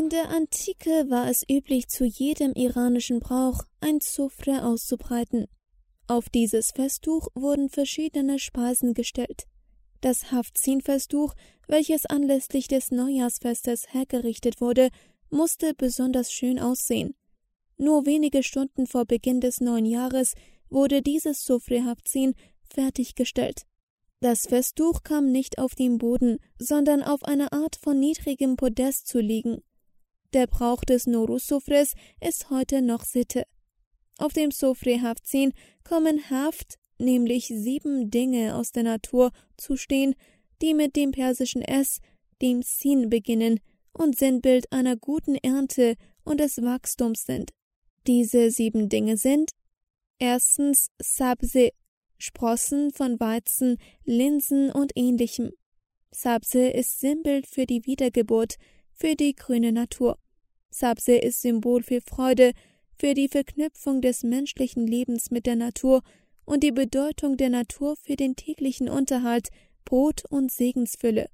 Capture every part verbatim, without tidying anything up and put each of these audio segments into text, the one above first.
In der Antike war es üblich, zu jedem iranischen Brauch ein Sufre auszubreiten. Auf dieses Festtuch wurden verschiedene Speisen gestellt. Das Hafzin-Festtuch, welches anlässlich des Neujahrsfestes hergerichtet wurde, musste besonders schön aussehen. Nur wenige Stunden vor Beginn des neuen Jahres wurde dieses Sufre Hafzin fertiggestellt. Das Festtuch kam nicht auf den Boden, sondern auf einer Art von niedrigem Podest zu liegen. Der Brauch des Nowruz-Sufres ist heute noch Sitte. Auf dem Sufre Hafzin kommen Haft, nämlich sieben Dinge aus der Natur, zu stehen, die mit dem persischen S, dem Sin, beginnen und Sinnbild einer guten Ernte und des Wachstums sind. Diese sieben Dinge sind: erstens Sabze, Sprossen von Weizen, Linsen und Ähnlichem. Sabze ist Sinnbild für die Wiedergeburt, für die grüne Natur. Sabze ist Symbol für Freude, für die Verknüpfung des menschlichen Lebens mit der Natur und die Bedeutung der Natur für den täglichen Unterhalt, Brot und Segensfülle.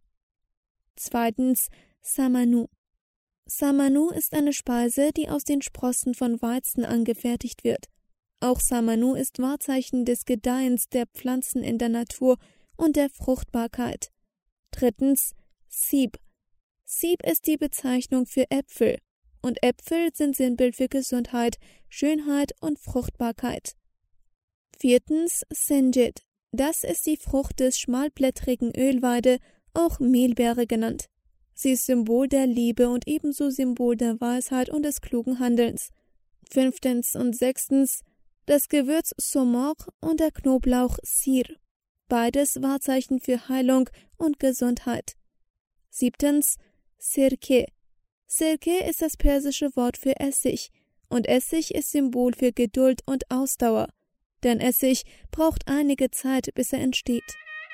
Zweitens Samanu. Samanu ist eine Speise, die aus den Sprossen von Weizen angefertigt wird. Auch Samanu ist Wahrzeichen des Gedeihens der Pflanzen in der Natur und der Fruchtbarkeit. Drittens Sib. Sib ist die Bezeichnung für Äpfel, und Äpfel sind Sinnbild für Gesundheit, Schönheit und Fruchtbarkeit. Viertens Senjid. Das ist die Frucht des schmalblättrigen Ölweide, auch Mehlbeere genannt. Sie ist Symbol der Liebe und ebenso Symbol der Weisheit und des klugen Handelns. Fünftens und sechstens das Gewürz Somor und der Knoblauch Sir. Beides Wahrzeichen für Heilung und Gesundheit. Siebtens Sirke. Sirke ist das persische Wort für Essig, und Essig ist Symbol für Geduld und Ausdauer, denn Essig braucht einige Zeit, bis er entsteht.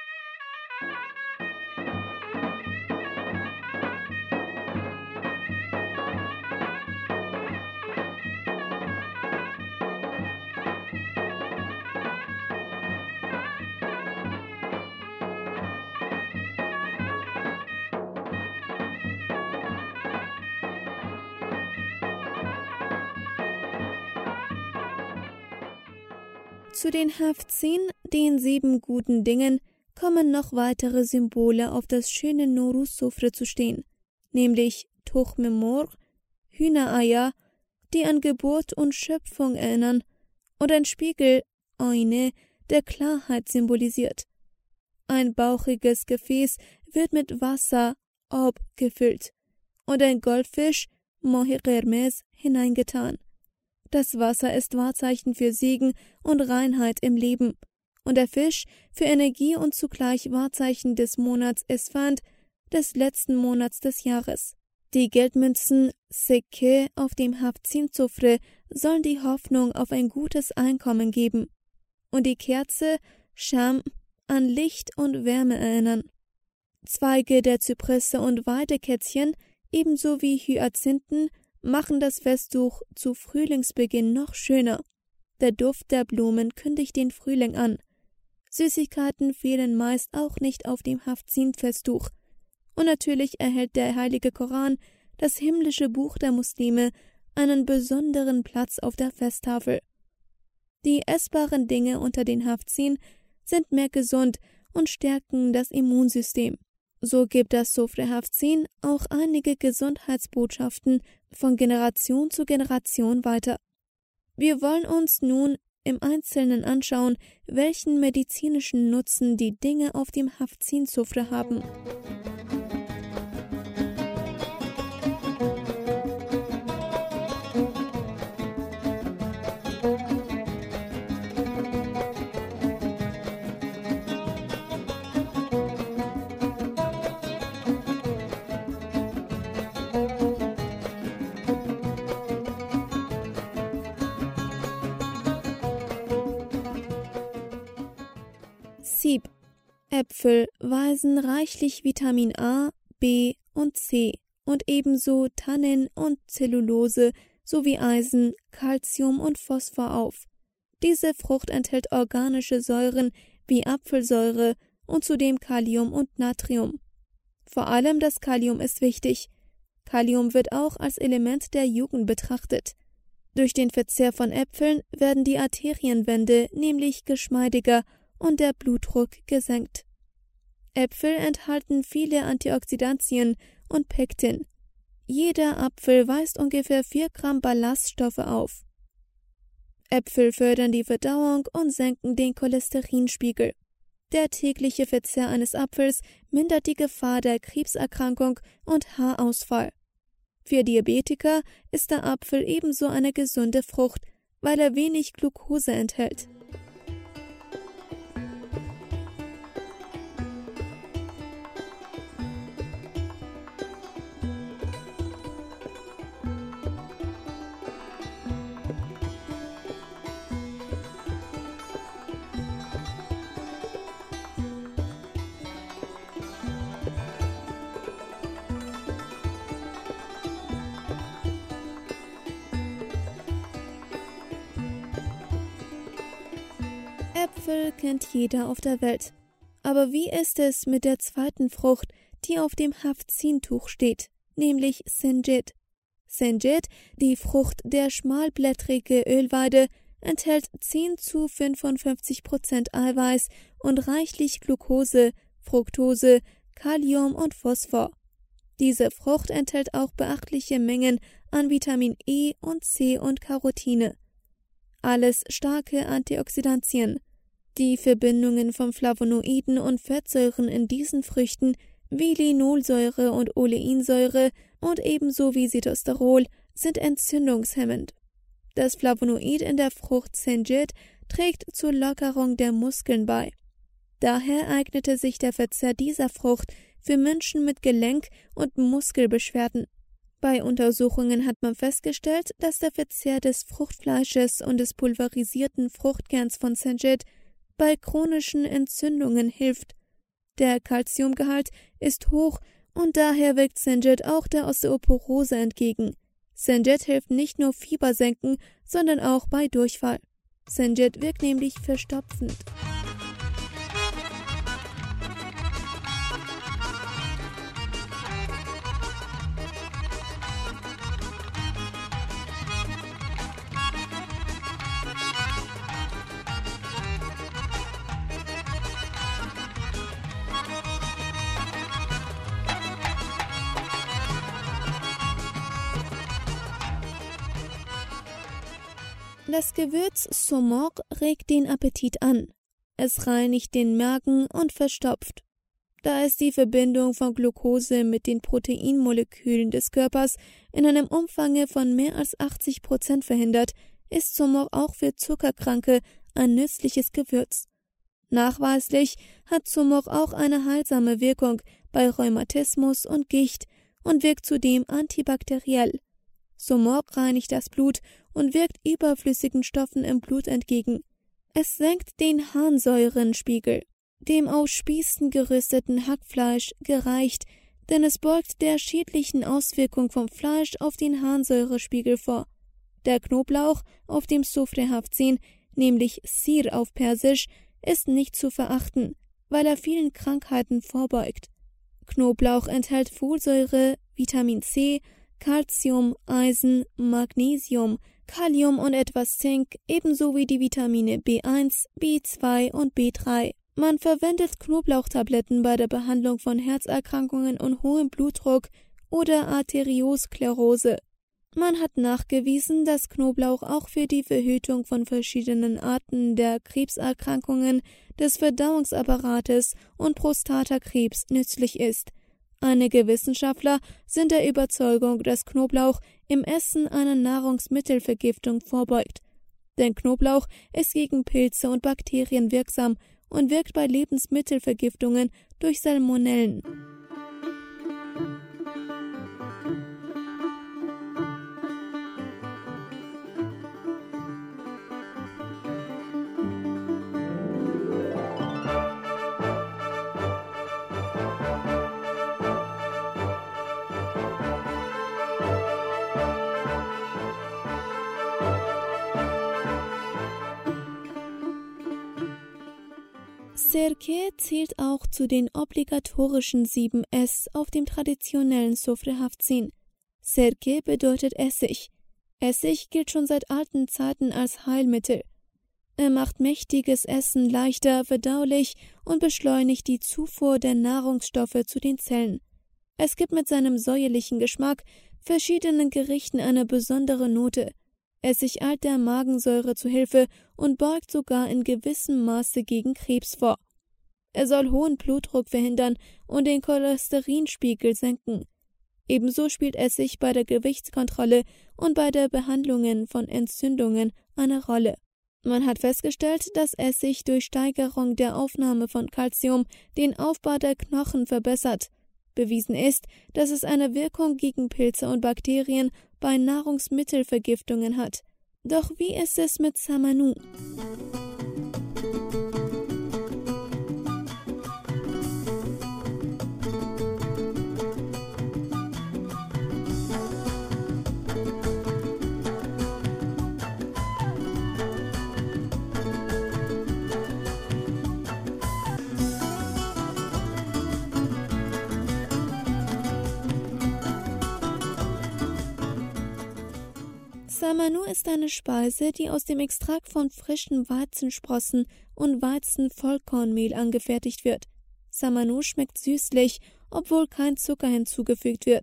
Zu den Hafzin, den sieben guten Dingen, kommen noch weitere Symbole auf das schöne Nowruz-Sufre zu stehen, nämlich Tuchme Morgh, Hühnereier, die an Geburt und Schöpfung erinnern, und ein Spiegel, Eine, der Klarheit symbolisiert. Ein bauchiges Gefäß wird mit Wasser, Ob, gefüllt, und ein Goldfisch, Mohi Qermez, hineingetan. Das Wasser ist Wahrzeichen für Segen und Reinheit im Leben und der Fisch für Energie und zugleich Wahrzeichen des Monats Esfand, des letzten Monats des Jahres. Die Geldmünzen Sekke auf dem Hafzin-Sufre sollen die Hoffnung auf ein gutes Einkommen geben und die Kerze Sham an Licht und Wärme erinnern. Zweige der Zypresse und Weidekätzchen ebenso wie Hyazinthen machen das Festtuch zu Frühlingsbeginn noch schöner. Der Duft der Blumen kündigt den Frühling an. Süßigkeiten fehlen meist auch nicht auf dem Hafzin-Festtuch. Und natürlich erhält der heilige Koran, das himmlische Buch der Muslime, einen besonderen Platz auf der Festtafel. Die essbaren Dinge unter den Hafzin sind mehr gesund und stärken das Immunsystem. So gibt das Sufre Hafzin auch einige Gesundheitsbotschaften von Generation zu Generation weiter. Wir wollen uns nun im Einzelnen anschauen, welchen medizinischen Nutzen die Dinge auf dem Hafzin-Sufre haben. Sib. Äpfel weisen reichlich Vitamin A, B und C und ebenso Tannin und Zellulose sowie Eisen, Calcium und Phosphor auf. Diese Frucht enthält organische Säuren wie Apfelsäure und zudem Kalium und Natrium. Vor allem das Kalium ist wichtig. Kalium wird auch als Element der Jugend betrachtet. Durch den Verzehr von Äpfeln werden die Arterienwände nämlich geschmeidiger und der Blutdruck gesenkt. Äpfel enthalten viele Antioxidantien und Pektin. Jeder Apfel weist ungefähr vier Gramm Ballaststoffe auf. Äpfel fördern die Verdauung und senken den Cholesterinspiegel. Der tägliche Verzehr eines Apfels mindert die Gefahr der Krebserkrankung und Haarausfall. Für Diabetiker ist der Apfel ebenso eine gesunde Frucht, weil er wenig Glucose enthält. Äpfel kennt jeder auf der Welt. Aber wie ist es mit der zweiten Frucht, die auf dem Hafzientuch steht, nämlich Senjet? Senjet, die Frucht der schmalblättrige Ölweide, enthält zehn zu fünfundfünfzig Prozent Eiweiß und reichlich Glucose, Fructose, Kalium und Phosphor. Diese Frucht enthält auch beachtliche Mengen an Vitamin E und C und Carotine. Alles starke Antioxidantien. Die Verbindungen von Flavonoiden und Fettsäuren in diesen Früchten wie Linolsäure und Oleinsäure und ebenso wie Sitosterol sind entzündungshemmend. Das Flavonoid in der Frucht Senjet trägt zur Lockerung der Muskeln bei. Daher eignete sich der Verzehr dieser Frucht für Menschen mit Gelenk- und Muskelbeschwerden. Bei Untersuchungen hat man festgestellt, dass der Verzehr des Fruchtfleisches und des pulverisierten Fruchtkerns von Senjet bei chronischen Entzündungen hilft. Der Calciumgehalt ist hoch und daher wirkt Senjet auch der Osteoporose entgegen. Senjet hilft nicht nur Fieber senken, sondern auch bei Durchfall. Senjet wirkt nämlich verstopfend. Das Gewürz Somok regt den Appetit an. Es reinigt den Magen und verstopft. Da es die Verbindung von Glucose mit den Proteinmolekülen des Körpers in einem Umfang von mehr als achtzig Prozent verhindert, ist Somok auch für Zuckerkranke ein nützliches Gewürz. Nachweislich hat Somok auch eine heilsame Wirkung bei Rheumatismus und Gicht und wirkt zudem antibakteriell. Somok reinigt das Blut und wirkt überflüssigen Stoffen im Blut entgegen. Es senkt den Harnsäurenspiegel, dem aus Spießen gerösteten Hackfleisch gereicht, denn es beugt der schädlichen Auswirkung vom Fleisch auf den Harnsäurespiegel vor. Der Knoblauch auf dem Sofre Hafzin, nämlich Sir auf Persisch, ist nicht zu verachten, weil er vielen Krankheiten vorbeugt. Knoblauch enthält Folsäure, Vitamin C, Calcium, Eisen, Magnesium, Kalium und etwas Zink, ebenso wie die Vitamine B eins, B zwei und B drei. Man verwendet Knoblauchtabletten bei der Behandlung von Herzerkrankungen und hohem Blutdruck oder Arteriosklerose. Man hat nachgewiesen, dass Knoblauch auch für die Verhütung von verschiedenen Arten der Krebserkrankungen des Verdauungsapparates und Prostatakrebs nützlich ist. Einige Wissenschaftler sind der Überzeugung, dass Knoblauch im Essen eine Nahrungsmittelvergiftung vorbeugt. Denn Knoblauch ist gegen Pilze und Bakterien wirksam und wirkt bei Lebensmittelvergiftungen durch Salmonellen. Sirke zählt auch zu den obligatorischen sieben S auf dem traditionellen Sofre Hafzin. Sirke bedeutet Essig. Essig gilt schon seit alten Zeiten als Heilmittel. Er macht mächtiges Essen leichter verdaulich und beschleunigt die Zufuhr der Nahrungsstoffe zu den Zellen. Es gibt mit seinem säuerlichen Geschmack verschiedenen Gerichten eine besondere Note. Essig eilt der Magensäure zu Hilfe und beugt sogar in gewissem Maße gegen Krebs vor. Er soll hohen Blutdruck verhindern und den Cholesterinspiegel senken. Ebenso spielt Essig bei der Gewichtskontrolle und bei der Behandlung von Entzündungen eine Rolle. Man hat festgestellt, dass Essig durch Steigerung der Aufnahme von Calcium den Aufbau der Knochen verbessert. Bewiesen ist, dass es eine Wirkung gegen Pilze und Bakterien bei Nahrungsmittelvergiftungen hat. Doch wie ist es mit Samanu? Samanu ist eine Speise, die aus dem Extrakt von frischen Weizensprossen und Weizenvollkornmehl angefertigt wird. Samanu schmeckt süßlich, obwohl kein Zucker hinzugefügt wird.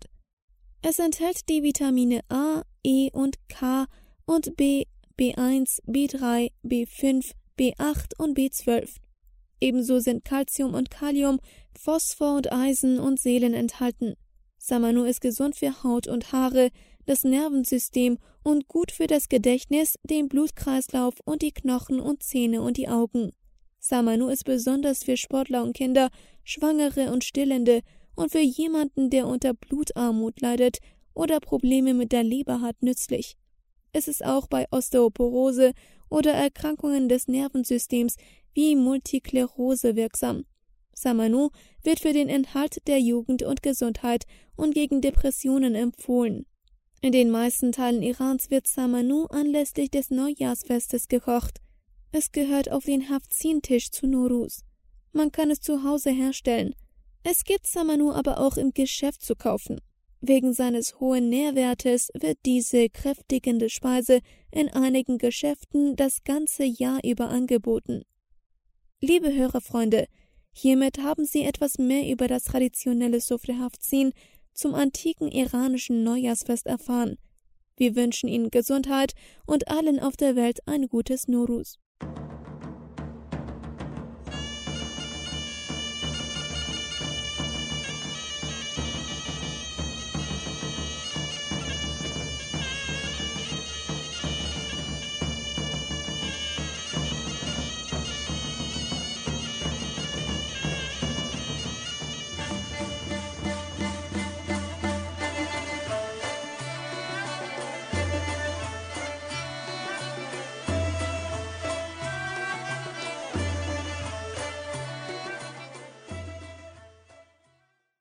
Es enthält die Vitamine A, E und K und B, B eins, B drei, B fünf, B acht und B zwölf. Ebenso sind Calcium und Kalium, Phosphor und Eisen und Selen enthalten. Samanu ist gesund für Haut und Haare, das Nervensystem und gut für das Gedächtnis, den Blutkreislauf und die Knochen und Zähne und die Augen. Samanu ist besonders für Sportler und Kinder, Schwangere und Stillende und für jemanden, der unter Blutarmut leidet oder Probleme mit der Leber hat, nützlich. Es ist auch bei Osteoporose oder Erkrankungen des Nervensystems wie Multisklerose wirksam. Samanu wird für den Erhalt der Jugend und Gesundheit und gegen Depressionen empfohlen. In den meisten Teilen Irans wird Samanu anlässlich des Neujahrsfestes gekocht. Es gehört auf den Hafzin-Tisch zu Nowruz. Man kann es zu Hause herstellen. Es gibt Samanu aber auch im Geschäft zu kaufen. Wegen seines hohen Nährwertes wird diese kräftigende Speise in einigen Geschäften das ganze Jahr über angeboten. Liebe Hörerfreunde, hiermit haben Sie etwas mehr über das traditionelle Sofre Hafzin zum antiken iranischen Neujahrsfest erfahren. Wir wünschen Ihnen Gesundheit und allen auf der Welt ein gutes Nowruz.